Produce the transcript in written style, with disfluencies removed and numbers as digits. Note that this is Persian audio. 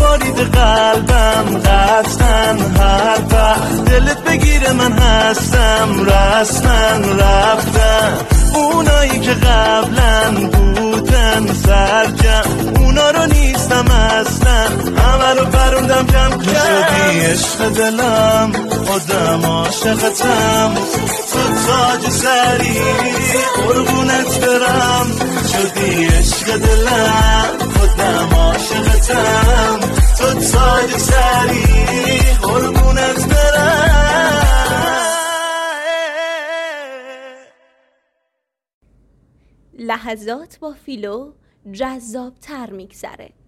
برید قلبم قطعا هر وقت دلت بگیره من هستم رسما رفتم. اونایی که قبلا بودن سرجم اونا رو نیستم اصلا، همه رو پروندم جمع کردم. شدی عشق دلم خودم عاشقتم، تو تاج سری قربونت برم. شدی عشق دلم خودم عاشقتم، تو تاج سری قربونت برم. لحظات با فیلو جذاب تر میگذره.